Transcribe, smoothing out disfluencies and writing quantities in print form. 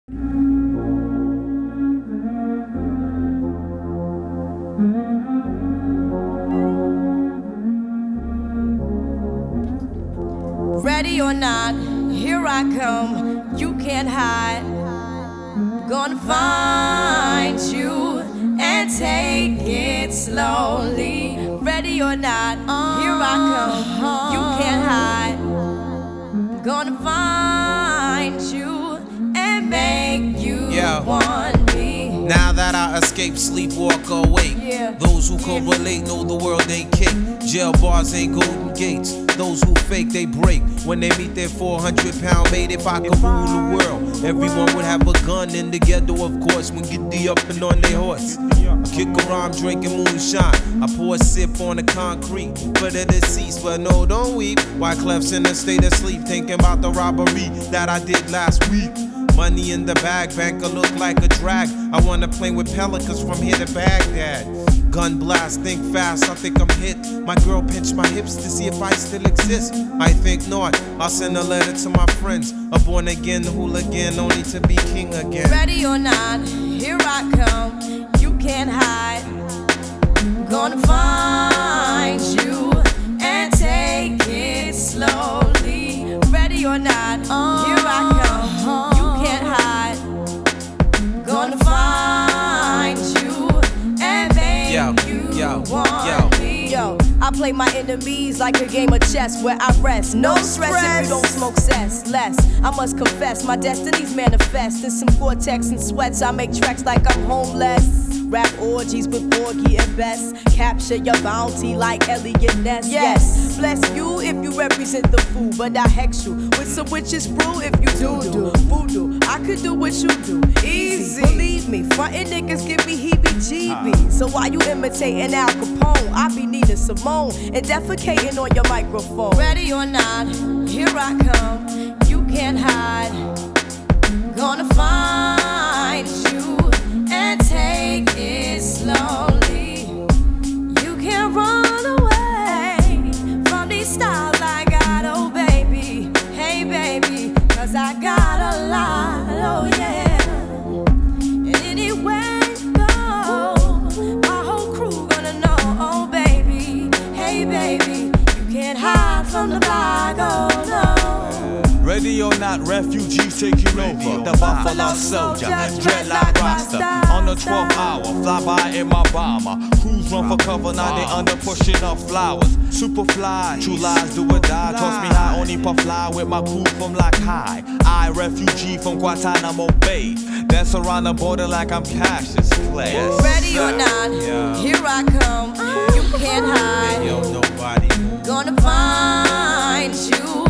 Ready or not, here I come, you can't hide. Gonna find you and take it slowly. Ready or not, here I come, you can't hide. Gonna find you and make you want me. Now that I escape, sleep, walk awake. Those who correlate know the world ain't cake. Jail bars ain't golden gates. Those who fake, they break. When they meet their 400-pound mate, if I could rule the world, everyone would have a gun in the ghetto, of course. When get the up and on their horse, I kick around drinking moonshine. I pour a sip on the concrete for the deceased, but no, don't weep. Wyclef's in a state of sleep, thinking about the robbery that I did last week. Money in the bag, banker look like a drag. I wanna play with pelicans from here to Baghdad. Gun blast, think fast, I think I'm hit. My girl pinched my hips to see if I still exist. I think not, I'll send a letter to my friends. A born again hooligan, only to be king again. Ready or not, here I come, you can't hide. Gonna find you and take it slowly. Ready or not, here I come, you can't hide. Gonna find you and make you want me. Yo, I play my enemies like a game of chess where I rest. No stress if you don't smoke cess. Less, I must confess, my destinies manifest. In some Gore-Tex and sweats, I make tracks like I'm homeless. Rap orgies with Porgy and Bess. Capture your bounty like Elliot Ness. Yes, bless you if you represent the fool, but I hex you with some witches brew if you do voodoo. I could do what you do, easy. Believe me, frontin' niggas give me heebie-jeebies. So why you imitating Al Capone? I be needing Simone and defecating on your microphone. Ready or not, here I come, you can't hide. Gonna find you and take it slowly. You can't run away from these styles I got, oh baby. Hey baby, cause I got a lot, oh yeah. And anywhere you go, my whole crew gonna know, oh baby. Hey baby, you can't hide from the bag, oh no. Ready or not, refugees taking over. The Buffalo Soldier, dreadlock Rasta. On the 12th hour, fly by in my bomber. Crews run for cover, now they under pushing up flowers. Superfly, true lies do or die. Toss me high, only puff fly with my crew from like high. I, refugee from Guantanamo Bay. Dance around the border like I'm Cassius Clay. Ready or not, here I come. You can't hide. Yo, nobody. Gonna find you